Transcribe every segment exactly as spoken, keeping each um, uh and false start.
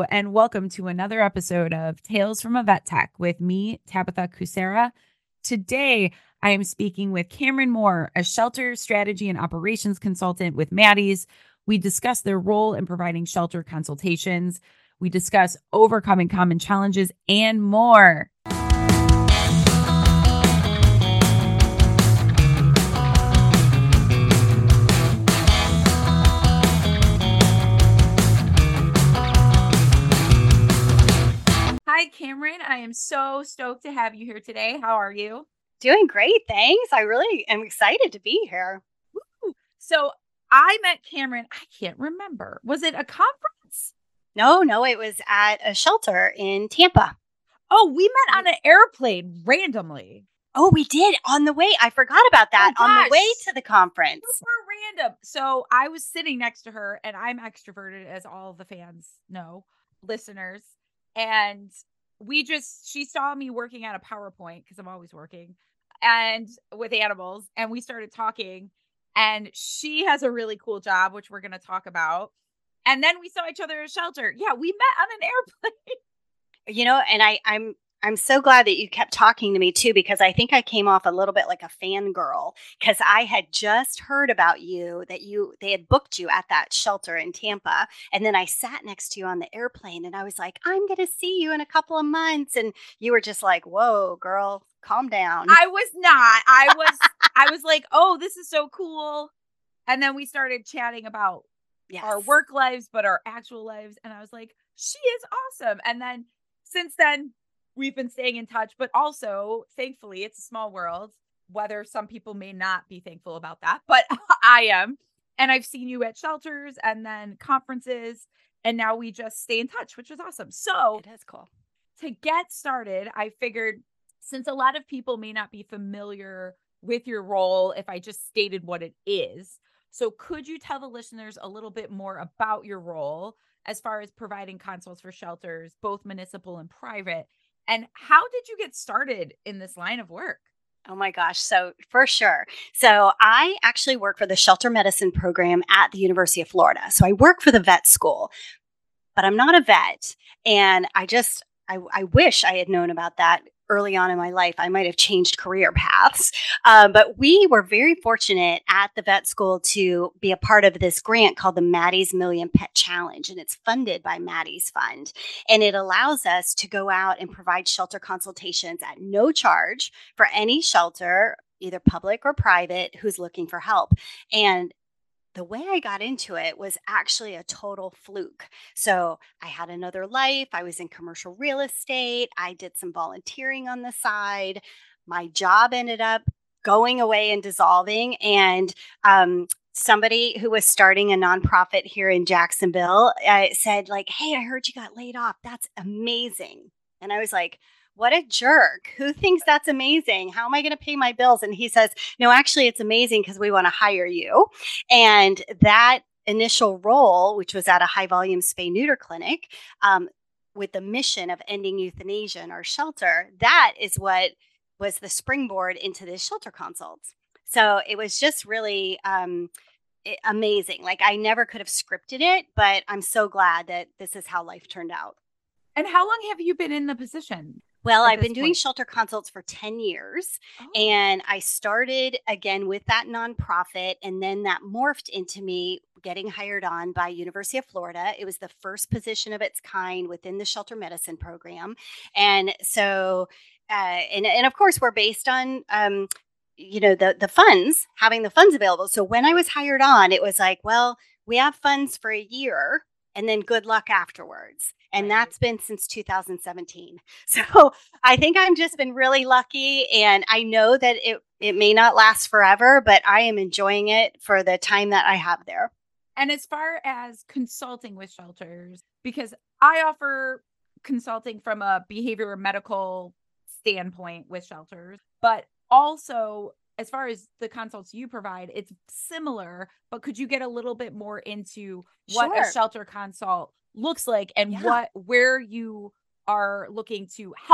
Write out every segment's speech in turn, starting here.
and welcome to another episode of Tales from a Vet Tech with me, Tabitha Kucera. Today, I am speaking with Cameron Moore, a shelter strategy and operations consultant with Maddie's. We discuss their role in providing shelter consultations. We discuss overcoming common challenges and more. Hi, Cameron. I am so stoked to have you here today. How are you? Doing great, thanks. I really am excited to be here. Woo. So I met Cameron, I can't remember. Was it a conference? No, no, it was at a shelter in Tampa. Oh, we met on an airplane randomly. Oh, we did on the way. I forgot about that. Oh, on the way to the conference. Super random. So I was sitting next to her, and I'm extroverted, as all the fans know, listeners. And we just, she saw me working at a PowerPoint because I'm always working and with animals. And we started talking, and she has a really cool job, which we're going to talk about. And then we saw each other at a shelter. Yeah, we met on an airplane. You know, and I, I'm I'm so glad that you kept talking to me too, because I think I came off a little bit like a fangirl because I had just heard about you, that you they had booked you at that shelter in Tampa. And then I sat next to you on the airplane and I was like, I'm going to see you in a couple of months. And you were just like, whoa, girl, calm down. I was not. I was I was like, oh, this is so cool. And then we started chatting about yes. our work lives, but our actual lives. And I was like, she is awesome. And then since then, we've been staying in touch, but also, thankfully, it's a small world, whether some people may not be thankful about that, but I am. And I've seen you at shelters and then conferences, and now we just stay in touch, which is awesome. So it is cool. To get started, I figured since a lot of people may not be familiar with your role, if I just stated what it is, so could you tell the listeners a little bit more about your role as far as providing consults for shelters, both municipal and private? And how did you get started in this line of work? Oh my gosh. So for sure. So I actually work for the shelter medicine program at the University of Florida. So I work for the vet school, but I'm not a vet. And I just, I, I wish I had known about that early on in my life. I might have changed career paths. Uh, but we were very fortunate at the vet school to be a part of this grant called the Maddie's Million Pet Challenge. And it's funded by Maddie's Fund. And it allows us to go out and provide shelter consultations at no charge for any shelter, either public or private, who's looking for help. And the way I got into it was actually a total fluke. So I had another life. I was in commercial real estate. I did some volunteering on the side. My job ended up going away and dissolving. And um, somebody who was starting a nonprofit here in Jacksonville uh, said like, hey, I heard you got laid off. That's amazing. And I was like, what a jerk. Who thinks that's amazing? How am I going to pay my bills? And he says, no, actually, it's amazing because we want to hire you. And that initial role, which was at a high volume spay neuter clinic, um, with the mission of ending euthanasia in our shelter, that is what was the springboard into this shelter consults. So it was just really um, it, amazing. Like I never could have scripted it, but I'm so glad that this is how life turned out. And how long have you been in the position? Well, I've been doing shelter consults for ten years, oh. and I started again with that nonprofit, and then that morphed into me getting hired on by University of Florida. It was the first position of its kind within the shelter medicine program. And so, uh, and, and of course, we're based on, um, you know, the, the funds, having the funds available. So when I was hired on, it was like, well, we have funds for a year and then good luck afterwards. And right. that's been since two thousand seventeen. So I think I've just been really lucky. And I know that it, it may not last forever, but I am enjoying it for the time that I have there. And as far as consulting with shelters, because I offer consulting from a behavior medical standpoint with shelters, but also as far as the consults you provide, it's similar, but could you get a little bit more into what sure. a shelter consult looks like and yeah. what, where you are looking to help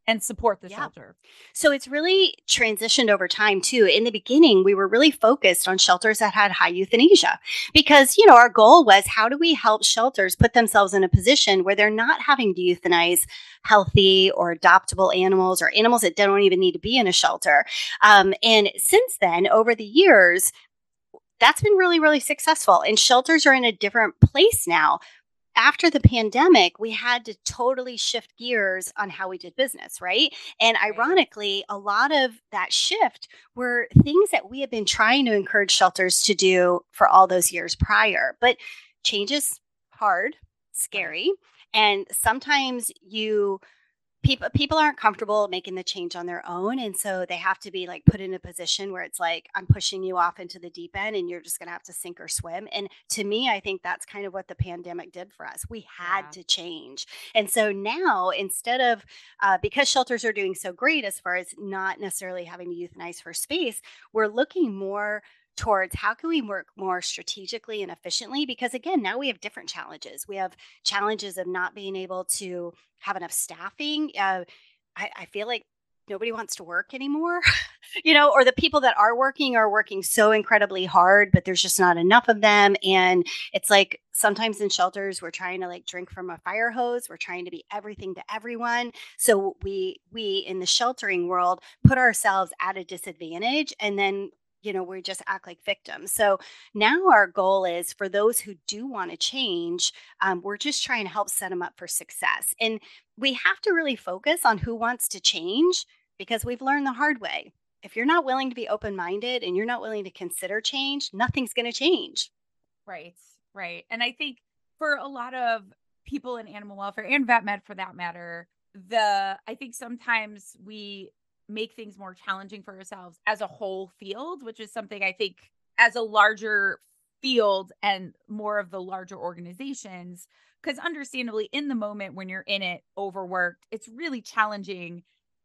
and support the yeah. shelter. So it's really transitioned over time too. In the beginning, we were really focused on shelters that had high euthanasia because, you know, our goal was how do we help shelters put themselves in a position where they're not having to euthanize healthy or adoptable animals or animals that don't even need to be in a shelter. Um, and since then, over the years, that's been really, really successful. And shelters are in a different place now. After the pandemic, we had to totally shift gears on how we did business, right? And Right. ironically, a lot of that shift were things that we had been trying to encourage shelters to do for all those years prior. But change is hard, scary, right. And sometimes you people people aren't comfortable making the change on their own, and so they have to be like put in a position where it's like, I'm pushing you off into the deep end and you're just going to have to sink or swim. And to me, I think that's kind of what the pandemic did for us. We had Yeah. to change. And so now, instead of uh, because shelters are doing so great as far as not necessarily having to euthanize for space, we're looking more towards how can we work more strategically and efficiently, because again, now we have different challenges. We have challenges of not being able to have enough staffing. uh, I, I feel like nobody wants to work anymore, you know, or the people that are working are working so incredibly hard, but there's just not enough of them. And it's like sometimes in shelters, we're trying to like drink from a fire hose. We're trying to be everything to everyone. So we, we in the sheltering world put ourselves at a disadvantage, and then you know, we just act like victims. So now our goal is for those who do want to change, um, we're just trying to help set them up for success. And we have to really focus on who wants to change, because we've learned the hard way. If you're not willing to be open-minded and you're not willing to consider change, nothing's going to change. Right, right. And I think for a lot of people in animal welfare and vet med for that matter, the I think sometimes we make things more challenging for ourselves as a whole field, which is something I think as a larger field and more of the larger organizations, because understandably in the moment when you're in it overworked, it's really challenging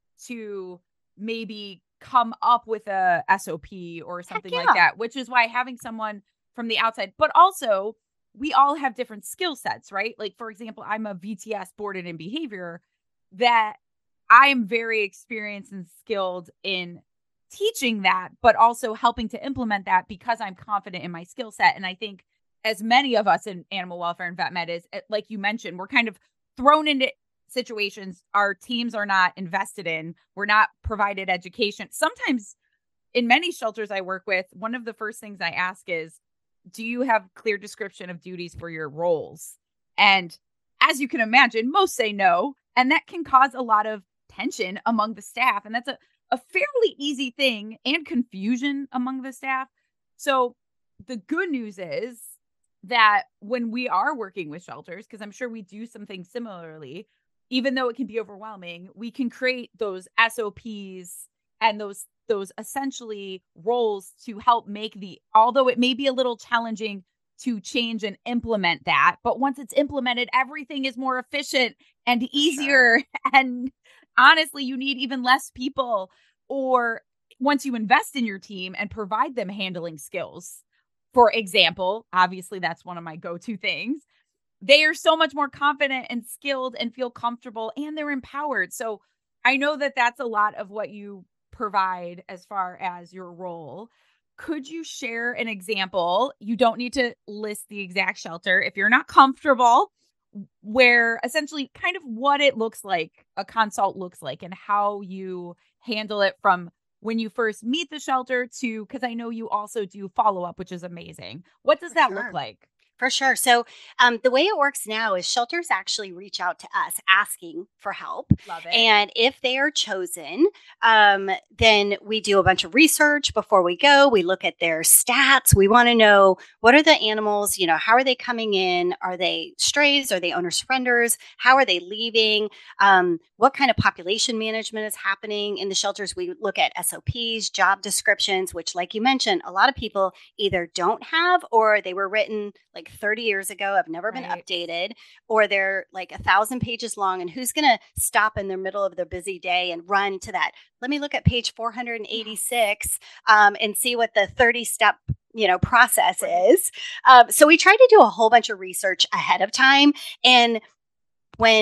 to maybe come up with a S O P or something yeah. like that, which is why having someone from the outside, but also we all have different skill sets, right? Like, for example, I'm a V T S boarded in behavior that I'm very experienced and skilled in teaching that, but also helping to implement that because I'm confident in my skill set. And I think as many of us in animal welfare and vet med is, like you mentioned, we're kind of thrown into situations our teams are not invested in. We're not provided education. Sometimes in many shelters I work with, one of the first things I ask is, do you have clear description of duties for your roles? And as you can imagine, most say no. And that can cause a lot of tension among the staff. And that's a, a fairly easy thing, and confusion among the staff. So the good news is that when we are working with shelters, because I'm sure we do some things similarly, even though it can be overwhelming, we can create those S O Ps and those those essentially roles to help make the, although it may be a little challenging to change and implement that, but once it's implemented, everything is more efficient and easier. Sure. And honestly, you need even less people. Or once you invest in your team and provide them handling skills, for example, obviously that's one of my go-to things, they are so much more confident and skilled and feel comfortable, and they're empowered. So I know that that's a lot of what you provide as far as your role. Could you share an example? You don't need to list the exact shelter if you're not comfortable, where essentially kind of what it looks like, a consult looks like, and how you handle it from when you first meet the shelter to, because I know you also do follow-up, which is amazing. What does For that sure. look like? For sure. So um, the way it works now is shelters actually reach out to us asking for help. Love it. And if they are chosen, um, then we do a bunch of research before we go. We look at their stats. We want to know, what are the animals, you know, how are they coming in? Are they strays? Are they owner surrenders? How are they leaving? Um, what kind of population management is happening in the shelters? We look at S O Ps, job descriptions, which, like you mentioned, a lot of people either don't have, or they were written like thirty years ago, have never been Right. updated, or they're like a thousand pages long. And who's going to stop in the middle of their busy day and run to that? Let me look at page four hundred eighty-six um, and see what the thirty step you know, process Right. is. Um, so we try to do a whole bunch of research ahead of time. And when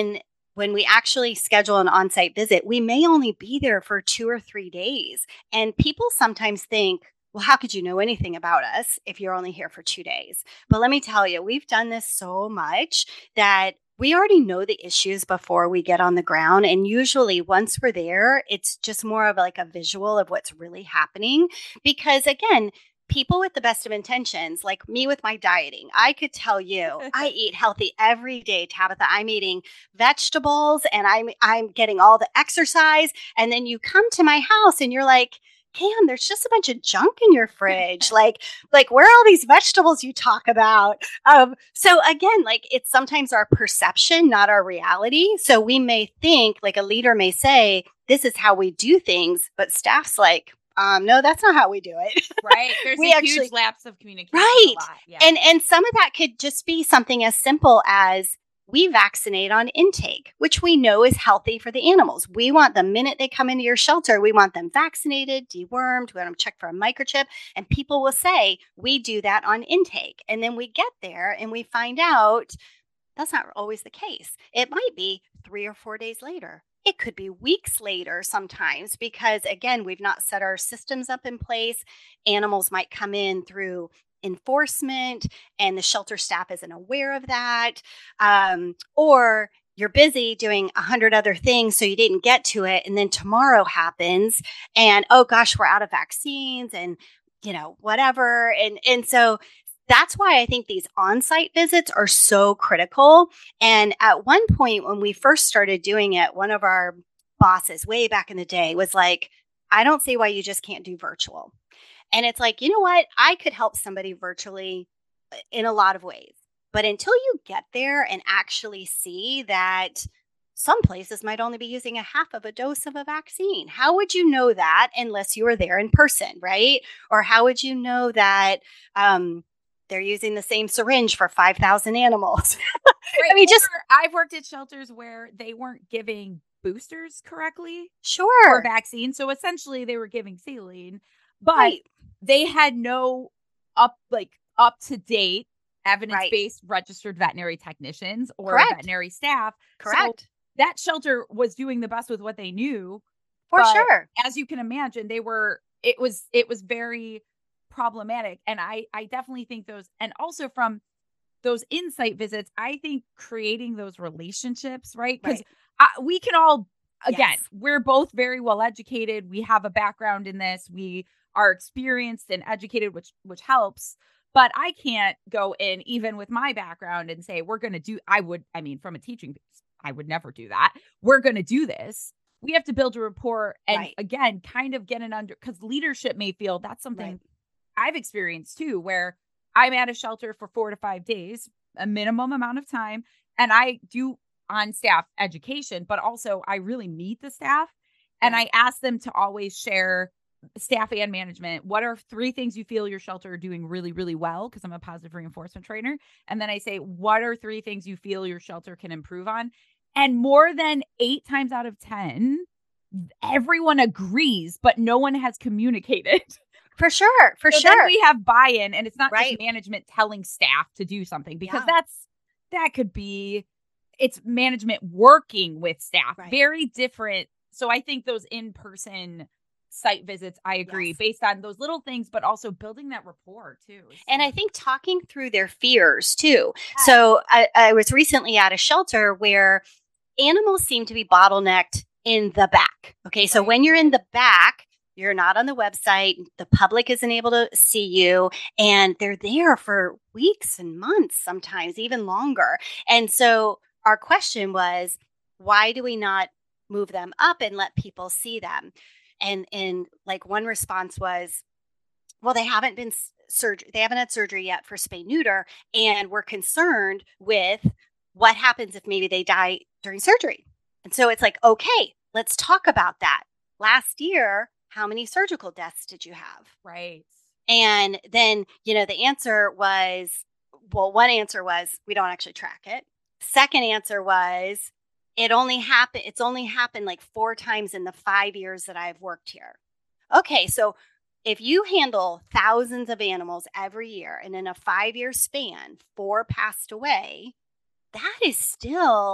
when we actually schedule an on-site visit, we may only be there for two or three days. And people sometimes think, well, how could you know anything about us if you're only here for two days? But let me tell you, we've done this so much that we already know the issues before we get on the ground. And usually once we're there, it's just more of like a visual of what's really happening. Because again, people with the best of intentions, like me with my dieting, I could tell you I eat healthy every day, Tabitha. I'm eating vegetables and I'm I'm getting all the exercise. And then you come to my house and you're like, Cam, there's just a bunch of junk in your fridge. like, like where are all these vegetables you talk about? Um, so again, like it's sometimes our perception, not our reality. So we may think, like a leader may say, this is how we do things, but staff's like, um, no, that's not how we do it. Right. There's we a actually, huge lapse of communication. Right. A lot. Yeah. And and some of that could just be something as simple as we vaccinate on intake, which we know is healthy for the animals. We want the minute they come into your shelter, we want them vaccinated, dewormed, we want them checked for a microchip. And people will say, we do that on intake. And then we get there and we find out that's not always the case. It might be three or four days later. It could be weeks later sometimes because, again, we've not set our systems up in place. Animals might come in through enforcement and the shelter staff isn't aware of that. Um, or you're busy doing a hundred other things, so you didn't get to it. And then tomorrow happens and, oh gosh, we're out of vaccines and, you know, whatever. And, and so that's why I think these on-site visits are so critical. And at one point when we first started doing it, one of our bosses way back in the day was like, I don't see why you just can't do virtual. And it's like, you know what? I could help somebody virtually in a lot of ways. But until you get there and actually see that some places might only be using a half of a dose of a vaccine, how would you know that unless you were there in person, right? Or how would you know that um, they're using the same syringe for five thousand animals? Right. I mean, just I've worked at shelters where they weren't giving boosters correctly. Sure. For vaccines. So essentially they were giving saline, but right. they had no up like up to date evidence-based right. registered veterinary technicians or Correct. veterinary staff. Correct. So that shelter was doing the best with what they knew. For sure. As you can imagine, they were it was it was very problematic. And I I definitely think those, and also from those insight visits, I think creating those relationships, right? Because right. we can all, again, yes. we're both very well educated. We have a background in this. We are experienced and educated, which which helps. But I can't go in, even with my background, and say, we're going to do, I would, I mean, from a teaching base, I would never do that. We're going to do this. We have to build a rapport and, right. again, kind of get it under, because leadership may feel that's something right. I've experienced too, where I'm at a shelter for four to five days, a minimum amount of time. And I do on staff education, but also I really meet the staff and right. I ask them to always share, staff and management, what are three things you feel your shelter are doing really, really well? Because I'm a positive reinforcement trainer. And then I say, what are three things you feel your shelter can improve on? And more than eight times out of ten, everyone agrees, but no one has communicated. For sure. For so sure. Then we have buy-in, and it's not right. just management telling staff to do something, because yeah. that's, that could be, it's management working with staff. Right. Very different. So I think those in-person site visits, I agree, yes. based on those little things, but also building that rapport too. And I think talking through their fears too. Yeah. So I, I was recently at a shelter where animals seem to be bottlenecked in the back. Okay. So right. when you're in the back, you're not on the website, the public isn't able to see you, and they're there for weeks and months, sometimes even longer. And so our question was, why do we not move them up and let people see them? And and like one response was, well, they haven't been surgery, they haven't had surgery yet for spay neuter, and we're concerned with what happens if maybe they die during surgery. And so it's like, okay, let's talk about that. Last year, how many surgical deaths did you have? Right. And then, you know, the answer was, well, one answer was, we don't actually track it. Second answer was, It only happened, it's only happened like four times in the five years that I've worked here. Okay, so if you handle thousands of animals every year and in a five-year span, four passed away, that is still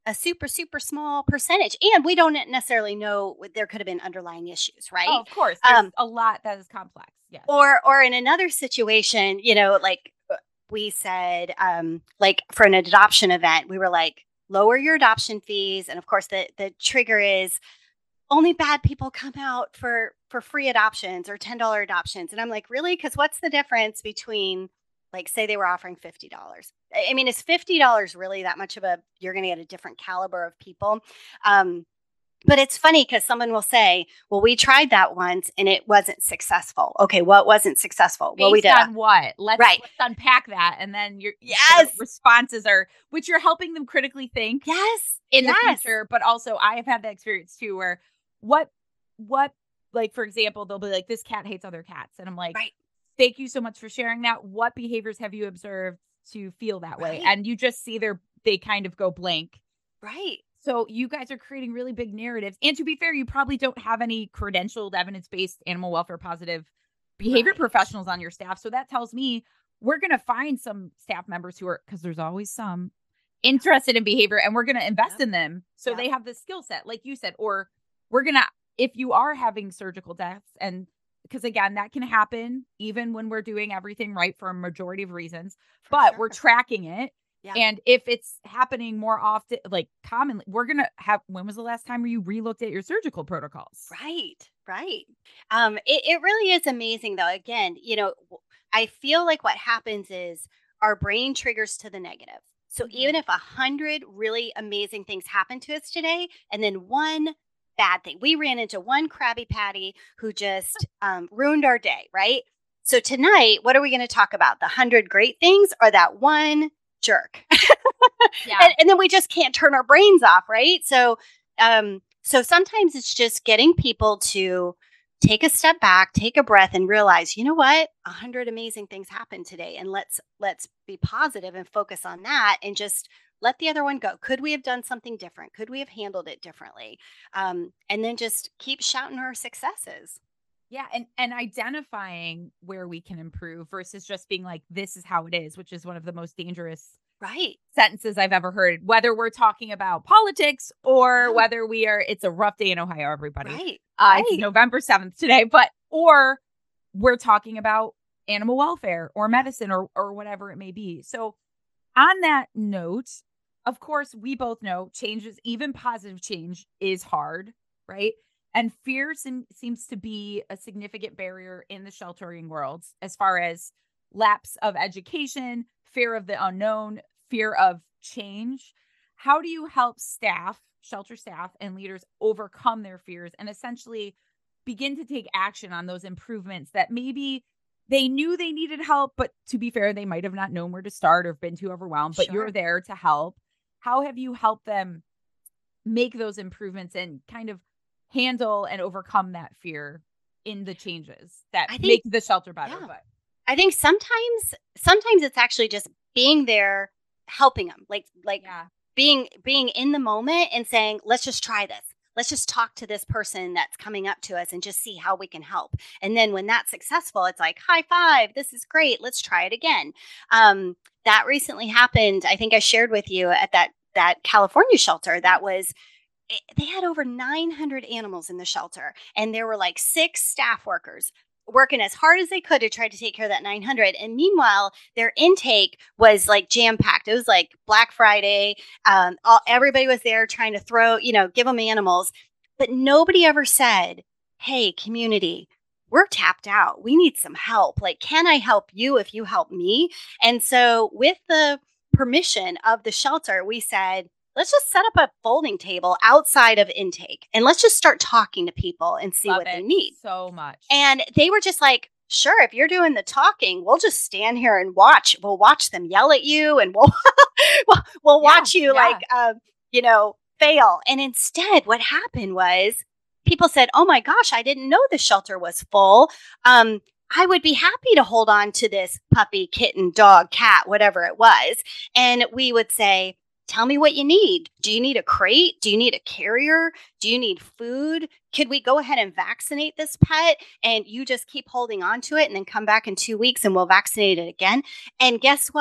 a super, super small percentage. And we don't necessarily know what there could have been underlying issues, right? Oh, of course. There's um, a lot that is complex. Yes. Or, or in another situation, you know, like we said, um, like for an adoption event, we were like, lower your adoption fees. And of course, the, the trigger is only bad people come out for, for free adoptions or ten dollars adoptions. And I'm like, really? Because what's the difference between, like, say they were offering fifty dollars? I mean, is fifty dollars really that much of a, you're going to get a different caliber of people? Um, but it's funny because someone will say, well, we tried that once and it wasn't successful. Okay, what wasn't successful? Based well, we did on what? Let's, right. let's unpack that. And then your, yes. your responses are, which you're helping them critically think yes. in yes. the future. But also I have had that experience too, where what, what, like, for example, they'll be like, this cat hates other cats. And I'm like, right. thank you so much for sharing that. What behaviors have you observed to feel that way? Right. And you just see their, they kind of go blank. Right. So you guys are creating really big narratives. And to be fair, you probably don't have any credentialed, evidence-based animal welfare positive behavior right. professionals on your staff. So that tells me we're going to find some staff members who are, because there's always some, interested in behavior, and we're going to invest yep. in them so yep. they have the skill set, like you said. Or we're going to, if you are having surgical deaths, and because again, that can happen even when we're doing everything right for a majority of reasons, for but sure. we're tracking it. Yeah. And if it's happening more often, like commonly, we're going to have, when was the last time you relooked at your surgical protocols? Right, right. Um, it, it really is amazing though. Again, you know, I feel like what happens is our brain triggers to the negative. So mm-hmm. even if a hundred really amazing things happen to us today, and then one bad thing, we ran into one Krabby Patty who just um, ruined our day, right? So tonight, what are we going to talk about? The hundred great things or that one jerk? yeah. and, and then we just can't turn our brains off, right? So, um, so sometimes it's just getting people to take a step back, take a breath, and realize, you know what, a hundred amazing things happened today, and let's let's be positive and focus on that, and just let the other one go. Could we have done something different? Could we have handled it differently? Um, and then just keep shouting our successes. Yeah, and and identifying where we can improve versus just being like, this is how it is, which is one of the most dangerous right sentences I've ever heard, whether we're talking about politics or yeah. whether we are, it's a rough day in Ohio, everybody. Right. Uh, right. It's November seventh today, but, or we're talking about animal welfare or medicine or or whatever it may be. So on that note, of course, we both know changes, even positive change, is hard, right? And fear sem- seems to be a significant barrier in the sheltering world as far as lapse of education, fear of the unknown, fear of change. How do you help staff, shelter staff, and leaders overcome their fears and essentially begin to take action on those improvements that maybe they knew they needed help, but to be fair, they might have not known where to start or been too overwhelmed, but sure. you're there to help. How have you helped them make those improvements and kind of handle and overcome that fear in the changes that think, make the shelter better? Yeah. But I think sometimes, sometimes it's actually just being there, helping them, like, like yeah. being, being in the moment and saying, let's just try this. Let's just talk to this person that's coming up to us and just see how we can help. And then when that's successful, it's like, high five, this is great. Let's try it again. Um, that recently happened. I think I shared with you at that, that California shelter that was, they had over nine hundred animals in the shelter, and there were like six staff workers working as hard as they could to try to take care of that nine hundred. And meanwhile, their intake was like jam packed. It was like Black Friday. Um, all, everybody was there trying to throw, you know, give them animals, but nobody ever said, hey, community, we're tapped out. We need some help. Like, can I help you if you help me? And so with the permission of the shelter, we said, let's just set up a folding table outside of intake and let's just start talking to people and see Love what it they need. So much. And they were just like, sure, if you're doing the talking, we'll just stand here and watch. We'll watch them yell at you and we'll we'll, we'll yeah, watch you yeah. like, um, you know, fail. And instead what happened was people said, oh my gosh, I didn't know the shelter was full. Um, I would be happy to hold on to this puppy, kitten, dog, cat, whatever it was. And we would say, tell me what you need. Do you need a crate? Do you need a carrier? Do you need food? Could we go ahead and vaccinate this pet and you just keep holding on to it and then come back in two weeks and we'll vaccinate it again? And guess what?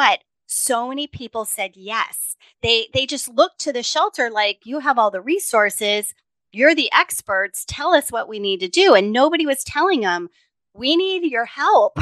so many people said yes. They they just looked to the shelter like, you have all the resources. You're the experts. Tell us what we need to do. And nobody was telling them, we need your help.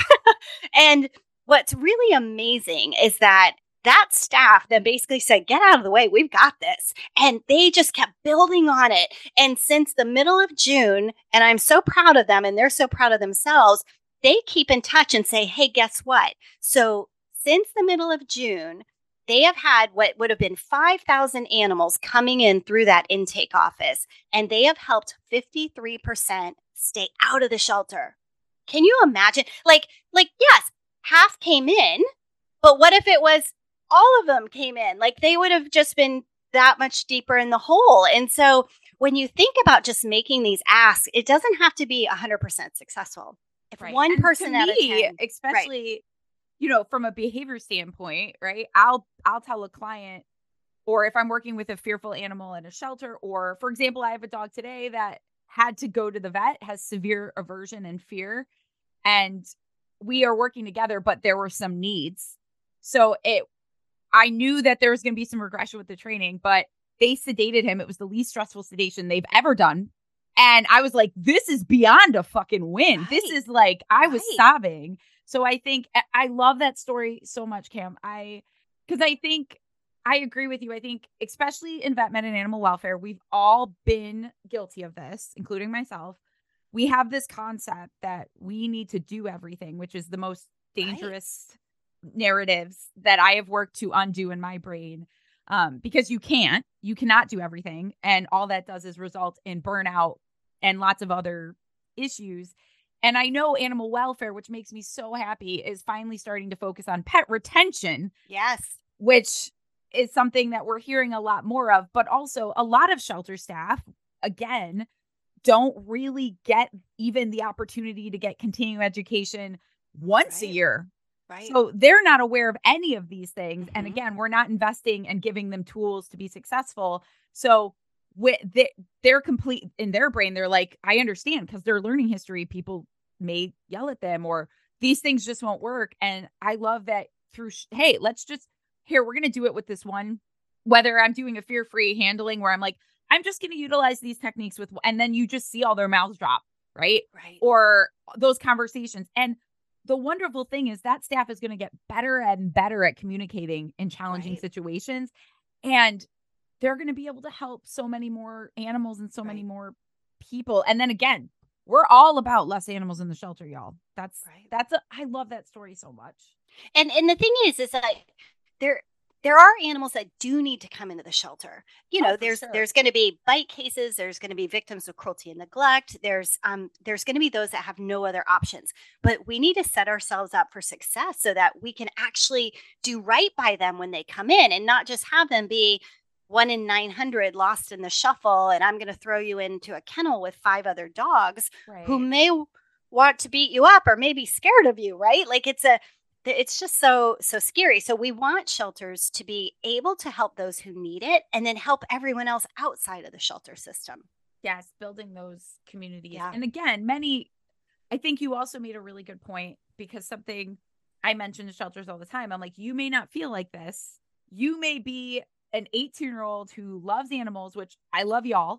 And what's really amazing is that that staff then basically said, get out of the way. We've got this. And they just kept building on it. And since the middle of June, and I'm so proud of them and they're so proud of themselves, they keep in touch and say, hey, guess what? So since the middle of June, they have had what would have been five thousand animals coming in through that intake office, and they have helped fifty-three percent stay out of the shelter. Can you imagine? Like, like yes, half came in, but what if it was all of them came in? Like, they would have just been that much deeper in the hole. And so when you think about just making these asks, it doesn't have to be one hundred percent successful. If right. one and person out of ten, especially, right. you know, from a behavior standpoint, right? I'll I'll tell a client, or if I'm working with a fearful animal in a shelter, or for example, I have a dog today that had to go to the vet, has severe aversion and fear, and we are working together, but there were some needs. So it, I knew that there was going to be some regression with the training, but they sedated him. It was the least stressful sedation they've ever done. And I was like, this is beyond a fucking win. Right. This is like, I right. was sobbing. So I think I love that story so much, Cam. I, because I think I agree with you. I think especially in vet med and animal welfare, we've all been guilty of this, including myself. We have this concept that we need to do everything, which is the most dangerous right. narratives that I have worked to undo in my brain. Um, because you can't, you cannot do everything. And all that does is result in burnout and lots of other issues. And I know animal welfare, which makes me so happy, is finally starting to focus on pet retention. Yes. Which is something that we're hearing a lot more of, but also a lot of shelter staff, again, don't really get even the opportunity to get continuing education once right. a year. Right. So they're not aware of any of these things. Mm-hmm. And again, we're not investing and giving them tools to be successful. So with they, they're complete in their brain. They're like, I understand, because their learning history, people may yell at them or these things just won't work. And I love that through, hey, let's just, here, we're going to do it with this one, whether I'm doing a fear-free handling where I'm like, I'm just going to utilize these techniques with, and then you just see all their mouths drop, right? Right. Or those conversations. And the wonderful thing is that staff is going to get better and better at communicating in challenging right. situations. And they're going to be able to help so many more animals and so right. many more people. And then again, we're all about less animals in the shelter, y'all. That's, right. that's, a, I love that story so much. And, and the thing is, is that there, there are animals that do need to come into the shelter. You know, oh, there's sure. there's going to be bite cases. There's going to be victims of cruelty and neglect. There's um there's going to be those that have no other options. But we need to set ourselves up for success so that we can actually do right by them when they come in, and not just have them be one in nine hundred lost in the shuffle. And I'm going to throw you into a kennel with five other dogs right. who may want to beat you up or may be scared of you. Right? Like it's a It's just so, so scary. So we want shelters to be able to help those who need it and then help everyone else outside of the shelter system. Yes, building those communities. Yeah. And again, many, I think you also made a really good point, because something I mention to shelters all the time, I'm like, you may not feel like this. You may be an eighteen-year-old who loves animals, which I love y'all,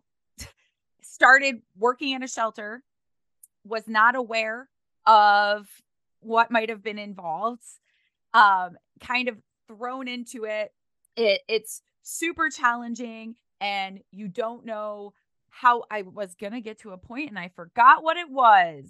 started working in a shelter, was not aware of what might have been involved, um, kind of thrown into it. It it's super challenging, and you don't know how. I was going to get to a point and I forgot what it was.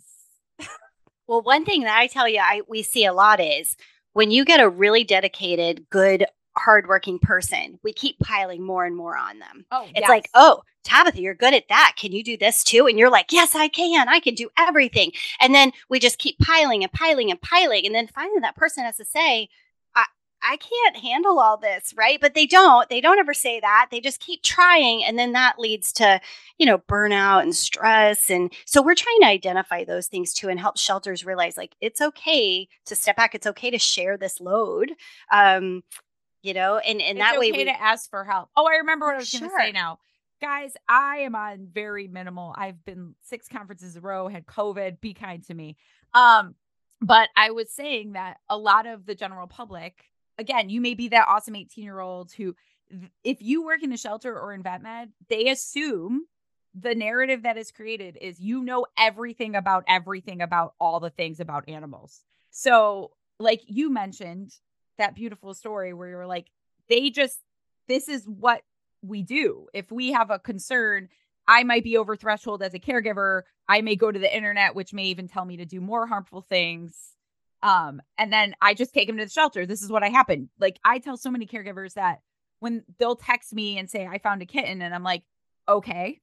Well, one thing that I tell you, I we see a lot is when you get a really dedicated, good, hardworking person, we keep piling more and more on them. Oh, it's yes. like, oh, Tabitha, you're good at that. Can you do this too? And you're like, yes, I can. I can do everything. And then we just keep piling and piling and piling. And then finally that person has to say, I, I can't handle all this, right? But they don't. They don't ever say that. They just keep trying. And then that leads to, you know, burnout and stress. And so we're trying to identify those things too and help shelters realize, like, it's okay to step back. It's okay to share this load. Um, You know, and, and it's that okay way we to ask for help. Oh, I remember what I was sure. going to say now. Guys, I am on very minimal. I've been six conferences in a row, had COVID, be kind to me. Um, but I was saying that a lot of the general public again, you may be that awesome eighteen year old who, if you work in a shelter or in vet med, they assume the narrative that is created is, you know, everything about everything about all the things about animals. So like you mentioned that beautiful story where you were like, they just, this is what we do. If we have a concern, I might be over threshold as a caregiver. I may go to the internet, which may even tell me to do more harmful things. Um, and then I just take them to the shelter. This is what I happen. Like, I tell so many caregivers that when they'll text me and say, I found a kitten, and I'm like, okay.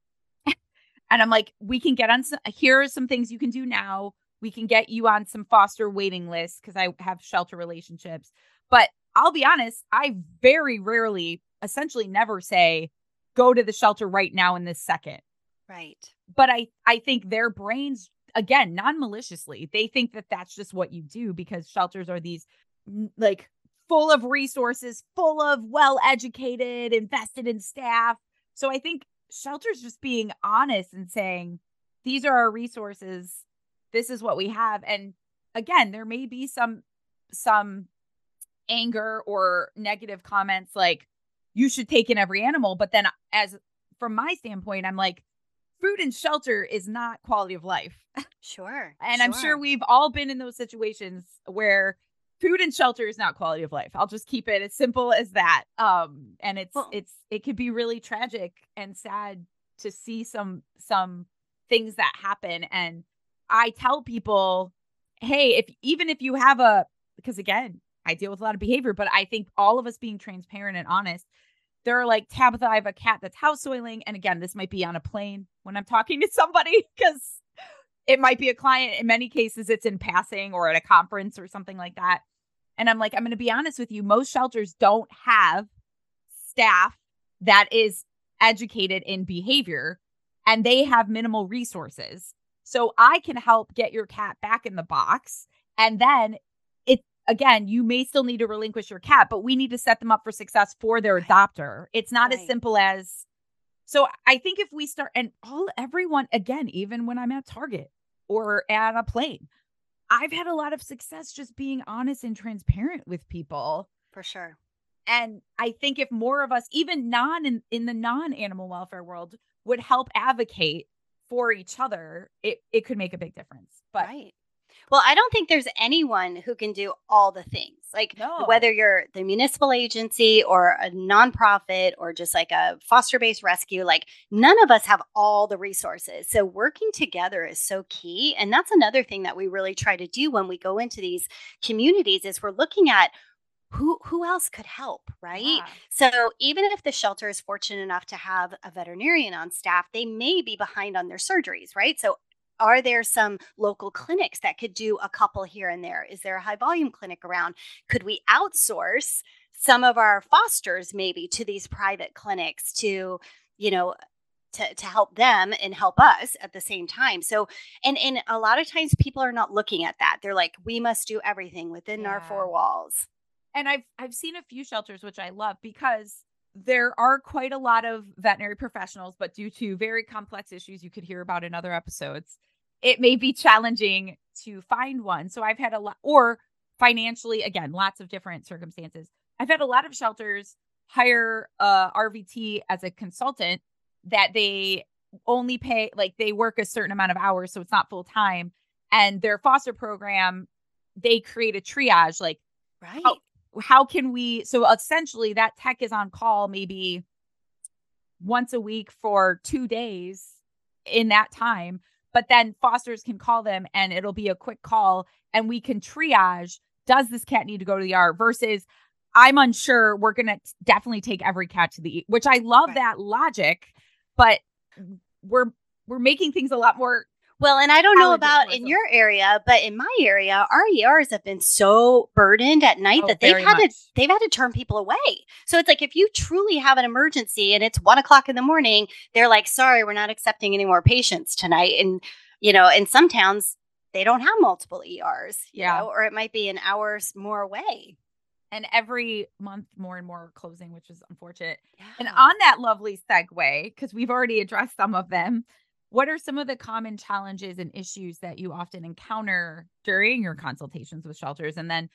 And I'm like, we can get on some, here are some things you can do now. We can get you on some foster waiting lists because I have shelter relationships. But I'll be honest, I very rarely, essentially never say, go to the shelter right now in this second. Right. But I, I think their brains, again, non-maliciously, they think that that's just what you do because shelters are these like full of resources, full of well-educated, invested in staff. So I think shelters just being honest and saying, these are our resources. This is what we have. And again, there may be some, some anger or negative comments like, you should take in every animal. But then as from my standpoint, I'm like, food and shelter is not quality of life. Sure. And sure. I'm sure we've all been in those situations where food and shelter is not quality of life. I'll just keep it as simple as that. Um, and it's, well, it's, it could be really tragic and sad to see some, some things that happen. And I tell people, hey, if, even if you have a, because again, I deal with a lot of behavior, but I think all of us being transparent and honest, they're like, Tabitha, I have a cat that's house soiling. And again, this might be on a plane when I'm talking to somebody because it might be a client. In many cases, it's in passing or at a conference or something like that. And I'm like, I'm going to be honest with you. Most shelters don't have staff that is educated in behavior and they have minimal resources. So I can help get your cat back in the box. And then it, again, you may still need to relinquish your cat, but we need to set them up for success for their right. adopter. It's not right. as simple as, so I think if we start, and all, everyone, again, even when I'm at Target or at a plane, I've had a lot of success just being honest and transparent with people. For sure. And I think if more of us, even non in, in the non-animal welfare world, would help advocate for each other, it, it could make a big difference. But right. Well, I don't think there's anyone who can do all the things. Like no. whether you're the municipal agency or a nonprofit or just like a foster-based rescue, like none of us have all the resources. So working together is so key. And that's another thing that we really try to do when we go into these communities is we're looking at who who else could help, right? Yeah. So even if the shelter is fortunate enough to have a veterinarian on staff, they may be behind on their surgeries, right? So are there some local clinics that could do a couple here and there? Is there a high volume clinic around? Could we outsource some of our fosters maybe to these private clinics to, you know, to, to help them and help us at the same time? So, and, and a lot of times people are not looking at that. They're like, we must do everything within yeah. our four walls. And I've, I've seen a few shelters, which I love because there are quite a lot of veterinary professionals, but due to very complex issues you could hear about in other episodes, it may be challenging to find one. So I've had a lot, or financially, again, lots of different circumstances. I've had a lot of shelters hire a R V T as a consultant that they only pay, like they work a certain amount of hours, so it's not full time. And their foster program, they create a triage, like, right. How, how can we, so essentially that tech is on call maybe once a week for two days in that time. But then fosters can call them and it'll be a quick call and we can triage, does this cat need to go to the E R versus I'm unsure, we're going to definitely take every cat to the E R, which I love right. that logic, but we're, we're making things a lot more. Well, and I don't know about in your area, but in my area, our E Rs have been so burdened at night oh, that they've had much. to they've had to turn people away. So it's like if you truly have an emergency and it's one o'clock in the morning, they're like, "Sorry, we're not accepting any more patients tonight." And you know, in some towns, they don't have multiple E Rs, you yeah, know, or it might be an hour more away. And every month, more and more are closing, which is unfortunate. Yeah. And on that lovely segue, because we've already addressed some of them. What are some of the common challenges and issues that you often encounter during your consultations with shelters? And then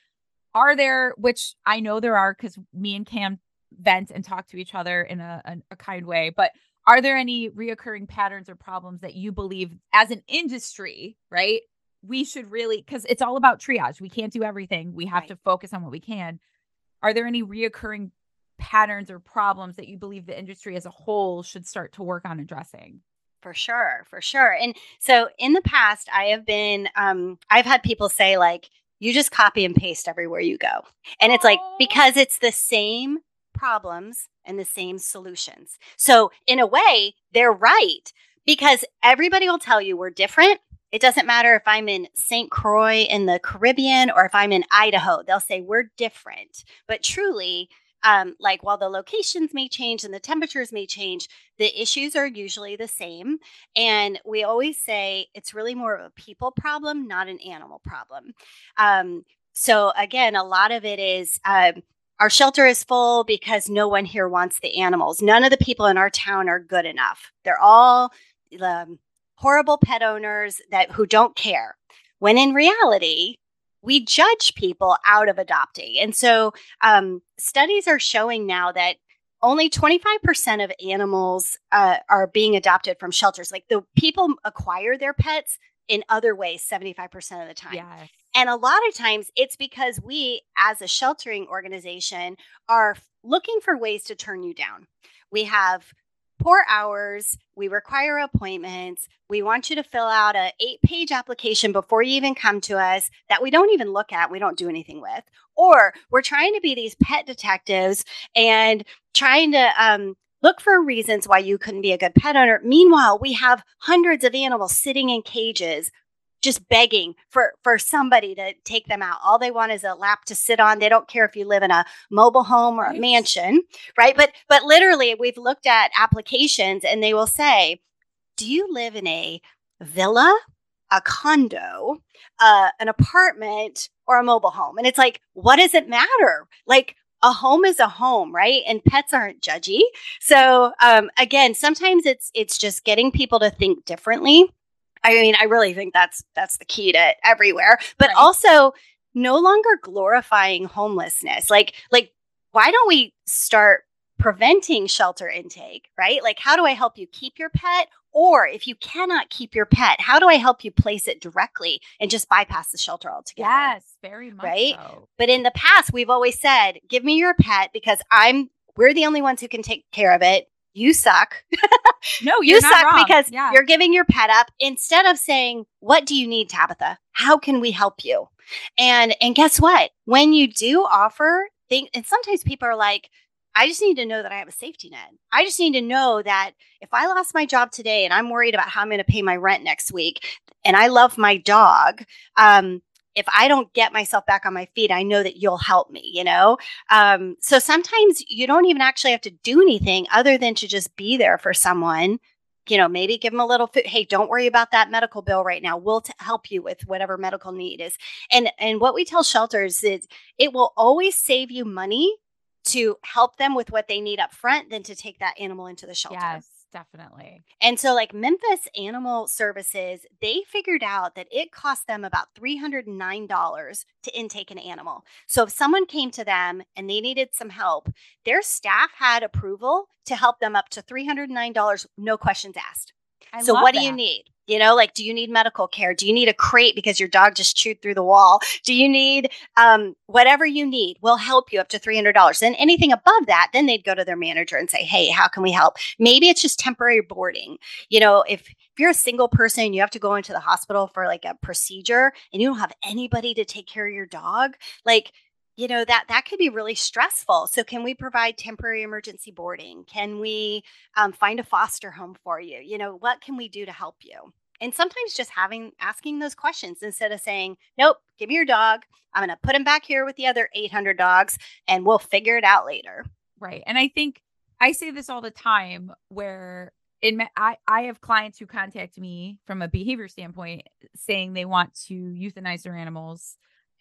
are there, which I know there are because me and Cam vent and talk to each other in a, a, a kind way, but are there any reoccurring patterns or problems that you believe as an industry, right? We should really, because it's all about triage. We can't do everything. We have right. to focus on what we can. Are there any reoccurring patterns or problems that you believe the industry as a whole should start to work on addressing? For sure, for sure. And so in the past, I have been, um, I've had people say like, you just copy and paste everywhere you go. And it's like, because it's the same problems and the same solutions. So in a way, they're right, because everybody will tell you we're different. It doesn't matter if I'm in Saint Croix in the Caribbean or if I'm in Idaho, they'll say we're different. But truly, um, like while the locations may change and the temperatures may change, the issues are usually the same. And we always say it's really more of a people problem, not an animal problem. Um, so again, a lot of it is um, our shelter is full because no one here wants the animals. None of the people in our town are good enough. They're all um, horrible pet owners that who don't care. When in reality, we judge people out of adopting. And so um, studies are showing now that only twenty-five percent of animals uh, are being adopted from shelters. Like the people acquire their pets in other ways seventy-five percent of the time. Yes. And a lot of times it's because we, as a sheltering organization, are looking for ways to turn you down. We have poor hours. We require appointments. We want you to fill out an eight-page application before you even come to us that we don't even look at. We don't do anything with. Or we're trying to be these pet detectives and trying to um, look for reasons why you couldn't be a good pet owner. Meanwhile, we have hundreds of animals sitting in cages just begging for, for somebody to take them out. All they want is a lap to sit on. They don't care if you live in a mobile home or right. a mansion, right? But but literally, we've looked at applications and they will say, do you live in a villa, a condo, uh, an apartment, or a mobile home? And it's like, what does it matter? Like, a home is a home, right? And pets aren't judgy. So um, again, sometimes it's it's just getting people to think differently. I mean, I really think that's that's the key to everywhere, but right. also no longer glorifying homelessness. Like, like, why don't we start preventing shelter intake, right? Like, how do I help you keep your pet? Or if you cannot keep your pet, how do I help you place it directly and just bypass the shelter altogether? Yes, very much right? so. But in the past, we've always said, give me your pet because I'm we're the only ones who can take care of it. You suck. No, you you're not suck wrong. because yeah. you're giving your pet up instead of saying, what do you need, Tabitha? How can we help you? And and guess what? When you do offer things, and sometimes people are like, I just need to know that I have a safety net. I just need to know that if I lost my job today and I'm worried about how I'm going to pay my rent next week, and I love my dog, um, if I don't get myself back on my feet, I know that you'll help me, you know? Um, so sometimes you don't even actually have to do anything other than to just be there for someone, you know, maybe give them a little food. Hey, don't worry about that medical bill right now. We'll t- help you with whatever medical need is. And, and what we tell shelters is it will always save you money to help them with what they need up front than to take that animal into the shelter. Yes. Definitely. And so like Memphis Animal Services, they figured out that it cost them about three hundred nine dollars to intake an animal. So if someone came to them and they needed some help, their staff had approval to help them up to three hundred nine dollars, no questions asked. I so love what that. do you need? You know, like, do you need medical care? Do you need a crate because your dog just chewed through the wall? Do you need um, whatever you need? We'll help you up to three hundred dollars. And anything above that, then they'd go to their manager and say, hey, how can we help? Maybe it's just temporary boarding. You know, if, if you're a single person and you have to go into the hospital for like a procedure and you don't have anybody to take care of your dog, like, you know, that that could be really stressful. So can we provide temporary emergency boarding? Can we um, find a foster home for you? You know, what can we do to help you? And sometimes just having, asking those questions instead of saying, nope, give me your dog. I'm going to put him back here with the other eight hundred dogs and we'll figure it out later. Right. And I think I say this all the time where in my, I, I have clients who contact me from a behavior standpoint saying they want to euthanize their animals.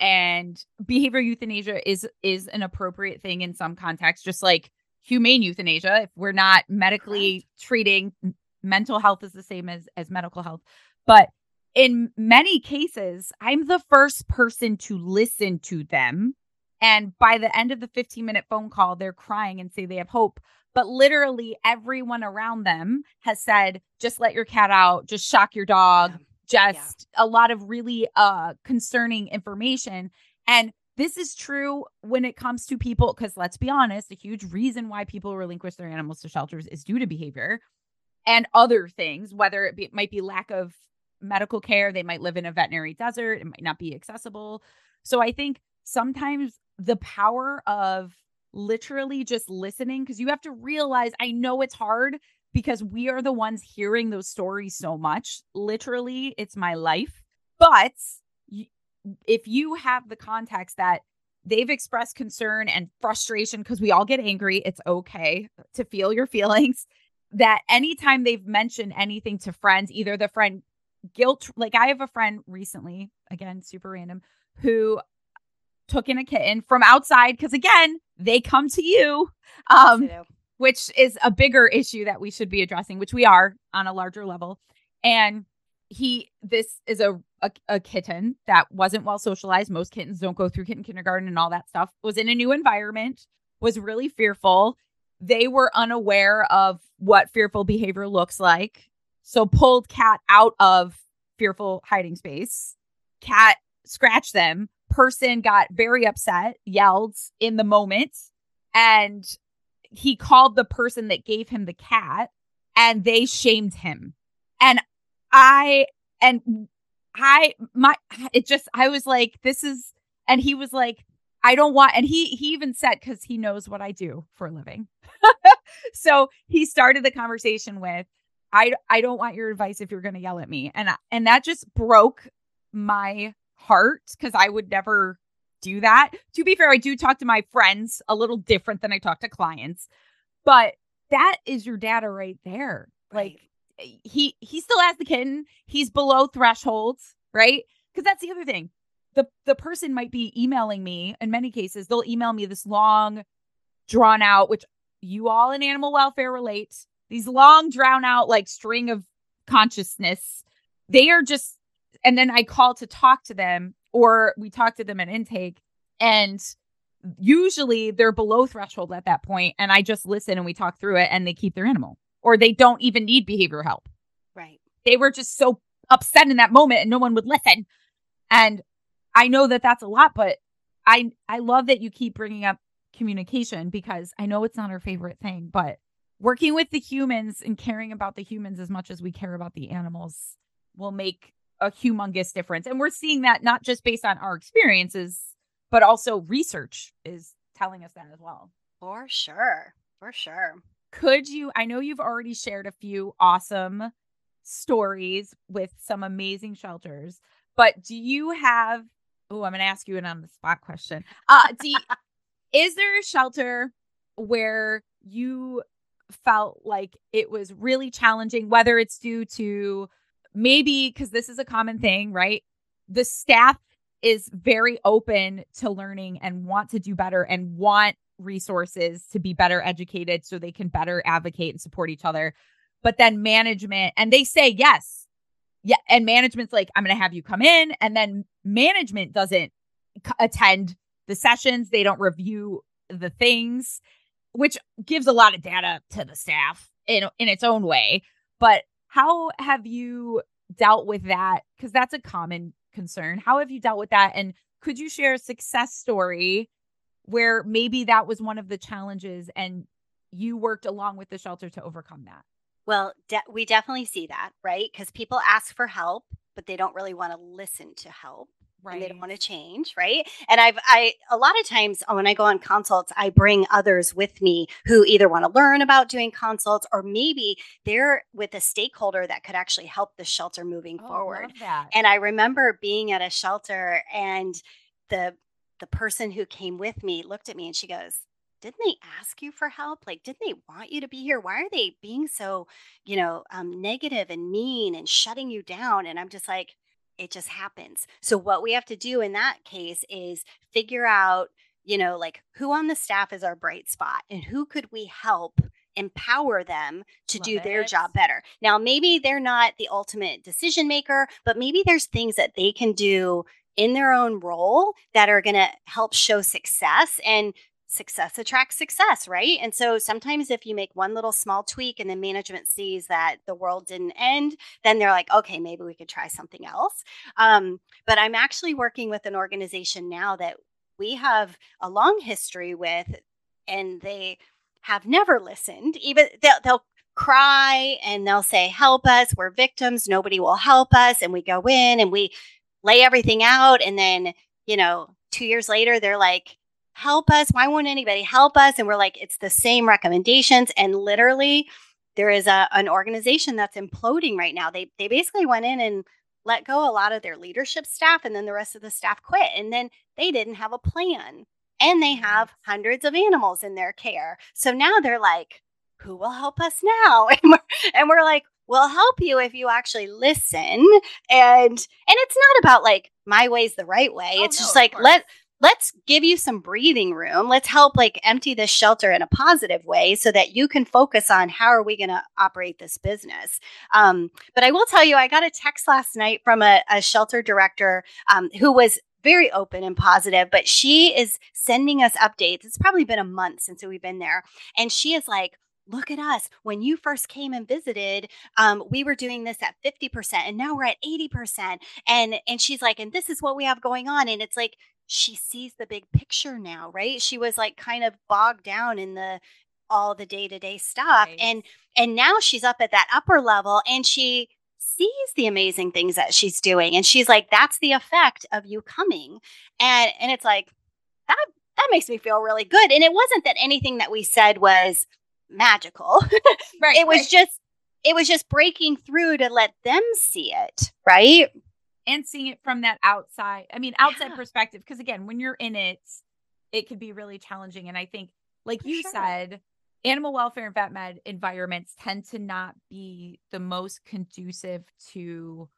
And behavior euthanasia is is an appropriate thing in some contexts, just like humane euthanasia. If we're not medically Correct. treating, mental health is the same as, as medical health. But in many cases, I'm the first person to listen to them And by the end of the fifteen minute phone call, they're crying and say they have hope. But literally everyone around them has said, just let your cat out, just shock your dog, yeah. just yeah. a lot of really uh, concerning information. And this is true when it comes to people, because let's be honest, a huge reason why people relinquish their animals to shelters is due to behavior and other things, whether it, be, it might be lack of medical care. They might live in a veterinary desert. It might not be accessible. So I think sometimes the power of literally just listening, because you have to realize, I know it's hard because we are the ones hearing those stories so much. Literally, it's my life. But if you have the context that they've expressed concern and frustration, because we all get angry, it's okay to feel your feelings, that anytime they've mentioned anything to friends, either the friend guilt, like I have a friend recently, again, super random, who took in a kitten from outside because, again, they come to you, um, yes, which is a bigger issue that we should be addressing, which we are on a larger level. And he, this is a, a, a kitten that wasn't well socialized. Most kittens don't go through kitten kindergarten and all that stuff. Was in a new environment, was really fearful. They were unaware of what fearful behavior looks like. So pulled cat out of fearful hiding space. Cat scratched them. Person got very upset, yelled in the moment, and he called the person that gave him the cat, and they shamed him. And I, and I, my, it just, I was like, this is, and he was like, I don't want, and he, he even said, because he knows what I do for a living. So he started the conversation with, I, I don't want your advice if you're going to yell at me. And, and that just broke my heart, because I would never do that. To be fair, I do talk to my friends a little different than I talk to clients, but that is your data right there. Right. Like he, he still has the kitten. He's below thresholds, right? Because that's the other thing. The, the person might be emailing me. In many cases, they'll email me this long, drawn out, which you all in animal welfare relate, these long, drawn out, like string of consciousness. They are just, and then I call to talk to them, or we talk to them at intake, and usually they're below threshold at that point, and I just listen and we talk through it, and they keep their animal, or they don't even need behavioral help. Right. They were just so upset in that moment and no one would listen. And I know that that's a lot, but I I love that you keep bringing up communication, because I know it's not our favorite thing, but working with the humans and caring about the humans as much as we care about the animals will make a humongous difference. And we're seeing that not just based on our experiences, but also research is telling us that as well. For sure. For sure. Could you, I know you've already shared a few awesome stories with some amazing shelters, but do you have, oh, I'm going to ask you an on the spot question. Uh, do you, is there a shelter where you felt like it was really challenging, whether it's due to maybe, because this is a common thing, right? The staff is very open to learning and want to do better and want resources to be better educated so they can better advocate and support each other. But then management, and they say yes. Yeah. And management's like, I'm going to have you come in. And then management doesn't c- attend the sessions. They don't review the things, which gives a lot of data to the staff in, in its own way. But how have you dealt with that? Because that's a common concern. How have you dealt with that? And could you share a success story where maybe that was one of the challenges and you worked along with the shelter to overcome that? Well, de- we definitely see that, right? Because people ask for help, but they don't really want to listen to help. Right. And they don't want to change, right? And I've, I, a lot of times when I go on consults, I bring others with me who either want to learn about doing consults, or maybe they're with a stakeholder that could actually help the shelter moving oh, forward. Love that. And I remember being at a shelter, and the the person who came with me looked at me and she goes, didn't they ask you for help? Like, didn't they want you to be here? Why are they being so, you know, um, negative and mean and shutting you down? And I'm just like, it just happens. So what we have to do in that case is figure out, you know, like who on the staff is our bright spot and who could we help empower them to Love do it. their job better. Now, maybe they're not the ultimate decision maker, but maybe there's things that they can do in their own role that are going to help show success, and success attracts success, right? And so sometimes if you make one little small tweak and then management sees that the world didn't end, then they're like, okay, maybe we could try something else. Um, but I'm actually working with an organization now that we have a long history with, and they have never listened. Even they'll, they'll cry and they'll say, help us, we're victims, nobody will help us. And we go in and we lay everything out. And then, you know, two years later, they're like, help us. Why won't anybody help us? And we're like, it's the same recommendations. And literally there is a, an organization that's imploding right now. They, they basically went in and let go a lot of their leadership staff, and then the rest of the staff quit. And then they didn't have a plan, and they have hundreds of animals in their care. So now they're like, who will help us now? And we're, and we're like, we'll help you if you actually listen. And, and it's not about like my way's the right way. Oh, it's no, just like, let, let's give you some breathing room. Let's help like empty this shelter in a positive way so that you can focus on how are we going to operate this business. Um, but I will tell you, I got a text last night from a, a shelter director um, who was very open and positive, but she is sending us updates. It's probably been a month since we've been there. And she is like, look at us. When you first came and visited, um, we were doing this at fifty percent and now we're at eighty percent. And, and she's like, and this is what we have going on. And it's like, she sees the big picture now, right? She was like kind of bogged down in the, all the day-to-day stuff. Right. And, and now she's up at that upper level and she sees the amazing things that she's doing. And she's like, that's the effect of you coming. And, and it's like, that, that makes me feel really good. And it wasn't that anything that we said was magical. Right. It was right. just, it was just breaking through to let them see it. Right. And seeing it from that outside, I mean, outside yeah. perspective. Because again, when you're in it, it can be really challenging. And I think, like For you sure. said, animal welfare and vet med environments tend to not be the most conducive to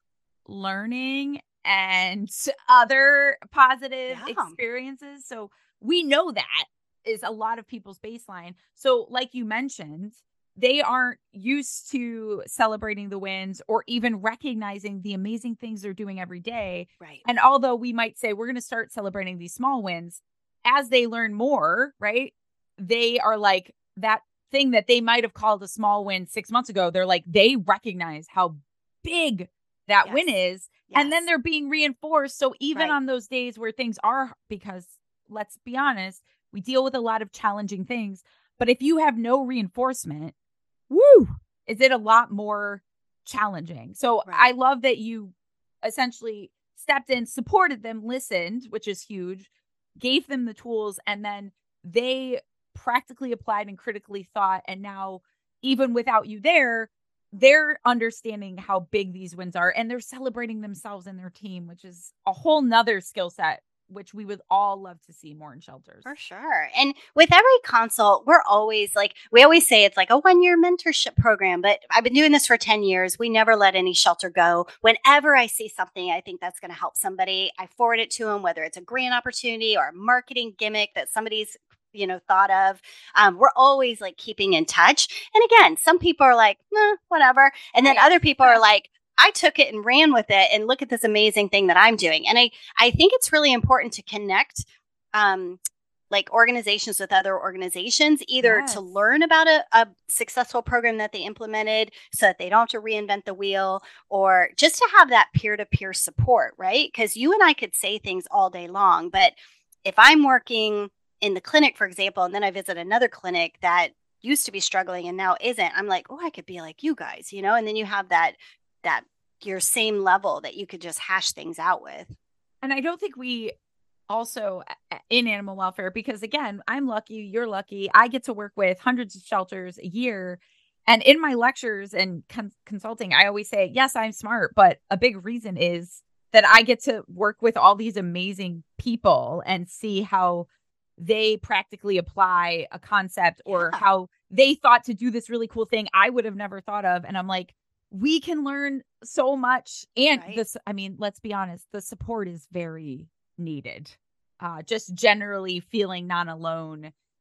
learning and other positive yeah. experiences. So we know that is a lot of people's baseline. So like you mentioned, they aren't used to celebrating the wins or even recognizing the amazing things they're doing every day. Right. And although we might say we're going to start celebrating these small wins, as they learn more, right, they are like that thing that they might have called a small win six months ago. They're like, they recognize how big that yes. win is. Yes. And then they're being reinforced. So even right. on those days where things are, because let's be honest, we deal with a lot of challenging things. But if you have no reinforcement, woo, is it a lot more challenging. So right. I love that you essentially stepped in, supported them, listened, which is huge, gave them the tools, and then they practically applied and critically thought. And now, even without you there, they're understanding how big these wins are, and they're celebrating themselves and their team, which is a whole nother skill set, which we would all love to see more in shelters. For sure. And with every consult, we're always like, we always say it's like a one-year mentorship program, but I've been doing this for ten years. We never let any shelter go. Whenever I see something I think that's going to help somebody, I forward it to them, whether it's a grant opportunity or a marketing gimmick that somebody's you know, thought of. Um, we're always like keeping in touch. And again, some people are like, nah, whatever. And then other people are like, I took it and ran with it, and look at this amazing thing that I'm doing. And I, I think it's really important to connect um, like organizations with other organizations, either yes. to learn about a, a successful program that they implemented so that they don't have to reinvent the wheel, or just to have that peer-to-peer support, right? Because you and I could say things all day long, but if I'm working in the clinic, for example, and then I visit another clinic that used to be struggling and now isn't, I'm like, oh, I could be like you guys, you know? And then you have that, that your same level that you could just hash things out with. And I don't think we also in animal welfare, because again, I'm lucky, you're lucky. I get to work with hundreds of shelters a year. And in my lectures and con- consulting, I always say, yes, I'm smart, but a big reason is that I get to work with all these amazing people and see how they practically apply a concept, or yeah. how they thought to do this really cool thing I would have never thought of. And I'm like, we can learn so much. And right. this, I mean, let's be honest, the support is very needed. Uh, just generally feeling not alone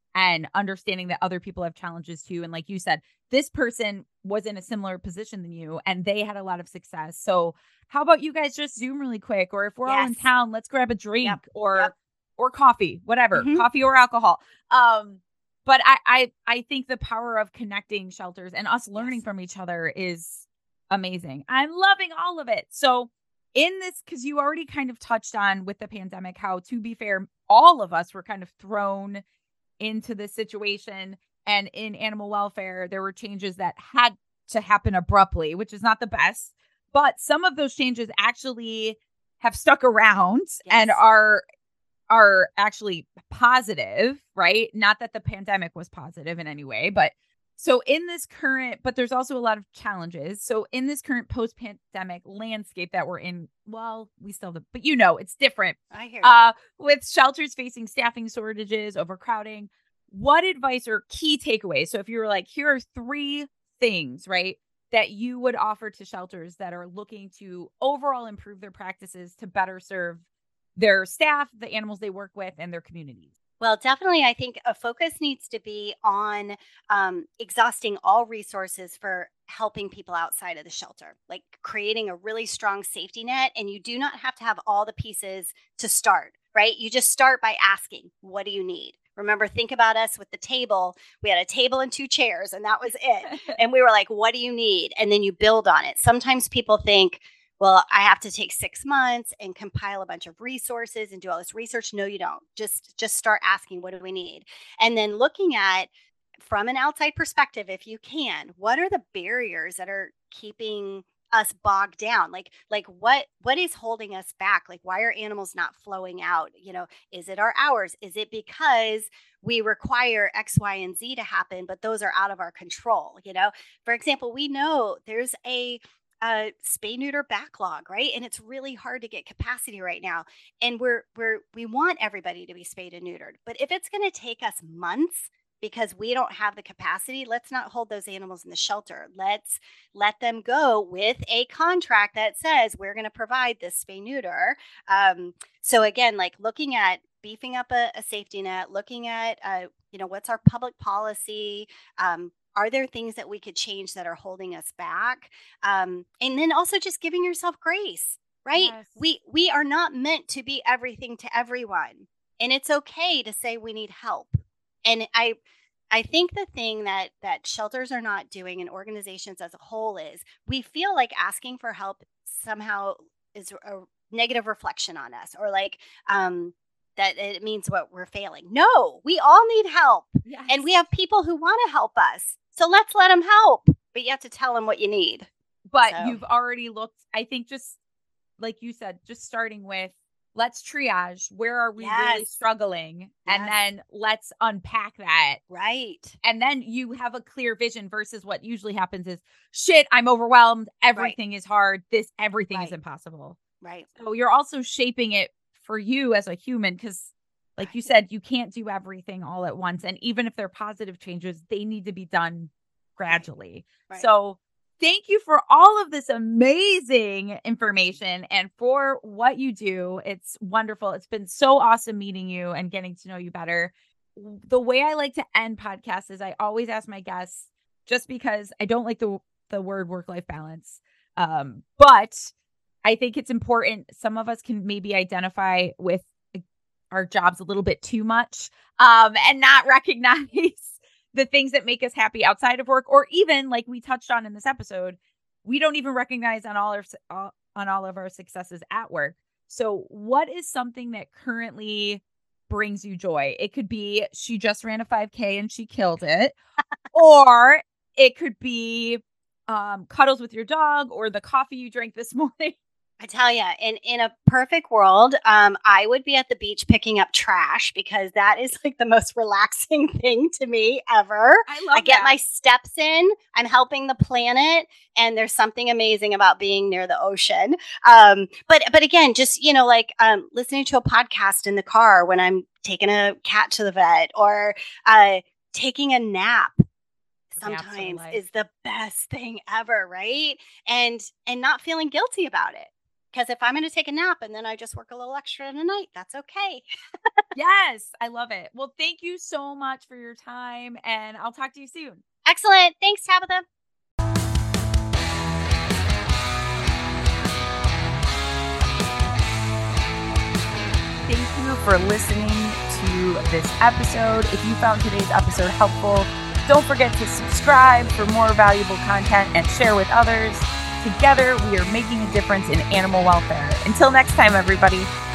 and understanding that other people have challenges too. And like you said, this person was in a similar position than you and they had a lot of success. So how about you guys just Zoom really quick? Or if we're yes. all in town, let's grab a drink yep. or yep. or coffee, whatever, mm-hmm. coffee or alcohol. Um, but I, I I think the power of connecting shelters and us learning yes. from each other is amazing. I'm loving all of it. So in this, because you already kind of touched on with the pandemic, how, to be fair, all of us were kind of thrown into this situation. And in animal welfare, there were changes that had to happen abruptly, which is not the best. But some of those changes actually have stuck around yes. and are are actually positive, right? Not that the pandemic was positive in any way, but so in this current, but there's also a lot of challenges. So in this current post-pandemic landscape that we're in, well, we still, have, but you know, it's different. I hear you. Uh, with shelters facing staffing shortages, overcrowding, what advice or key takeaways? So if you were like, here are three things, right, that you would offer to shelters that are looking to overall improve their practices to better serve their staff, the animals they work with, and their communities. Well, definitely, I think a focus needs to be on um, exhausting all resources for helping people outside of the shelter, like creating a really strong safety net. And you do not have to have all the pieces to start, right? You just start by asking, what do you need? Remember, think about us with the table. We had a table and two chairs, and that was it. And we were like, what do you need? And then you build on it. Sometimes people think, well, I have to take six months and compile a bunch of resources and do all this research. No, you don't. Just, just start asking, what do we need? And then looking at, from an outside perspective, if you can, what are the barriers that are keeping us bogged down? Like, like what, what is holding us back? Like, why are animals not flowing out? You know, is it our hours? Is it because we require X, Y, and Z to happen, but those are out of our control? You know, for example, we know there's a a spay neuter backlog, right? And it's really hard to get capacity right now. And we're we're we want everybody to be spayed and neutered. But if it's going to take us months because we don't have the capacity, let's not hold those animals in the shelter. Let's let them go with a contract that says we're going to provide this spay neuter. Um, so again, like looking at beefing up a, a safety net, looking at uh, you know, what's our public policy. Um, Are there things that we could change that are holding us back? Um, and then also just giving yourself grace, right? Yes. We we are not meant to be everything to everyone. And it's okay to say we need help. And I I think the thing that that shelters are not doing and organizations as a whole is we feel like asking for help somehow is a negative reflection on us, or like um that it means what we're failing. No, we all need help. Yes. And we have people who want to help us. So let's let them help, but you have to tell them what you need. But so. You've already looked, I think, just like you said, just starting with, let's triage. Where are we yes. really struggling? Yes. And then let's unpack that. Right. And then you have a clear vision versus what usually happens is, shit, I'm overwhelmed. Everything right. is hard. This, everything right. is impossible. Right. So you're also shaping it for you as a human, because like you said, you can't do everything all at once. And even if they're positive changes, they need to be done gradually. Right. So thank you for all of this amazing information and for what you do. It's wonderful. It's been so awesome meeting you and getting to know you better. The way I like to end podcasts is I always ask my guests, just because I don't like the, the word work-life balance. Um, but I think it's important. Some of us can maybe identify with our jobs a little bit too much, um, and not recognize the things that make us happy outside of work, or even like we touched on in this episode, we don't even recognize on all our, all, on all of our successes at work. So what is something that currently brings you joy? It could be she just ran a five K and she killed it, or it could be um, cuddles with your dog, or the coffee you drank this morning. I tell you, in, in a perfect world, um, I would be at the beach picking up trash, because that is like the most relaxing thing to me ever. I love I get that. my steps in. I'm helping the planet, and there's something amazing about being near the ocean. Um, but but again, just, you know, like um, listening to a podcast in the car when I'm taking a cat to the vet, or uh, taking a nap. Sometimes is the best thing ever, right? And and not feeling guilty about it. Because if I'm going to take a nap and then I just work a little extra in the night, that's okay. Yes, I love it. Well, thank you so much for your time, and I'll talk to you soon. Excellent. Thanks, Tabitha. Thank you for listening to this episode. If you found today's episode helpful, don't forget to subscribe for more valuable content and share with others. Together, we are making a difference in animal welfare. Until next time, everybody.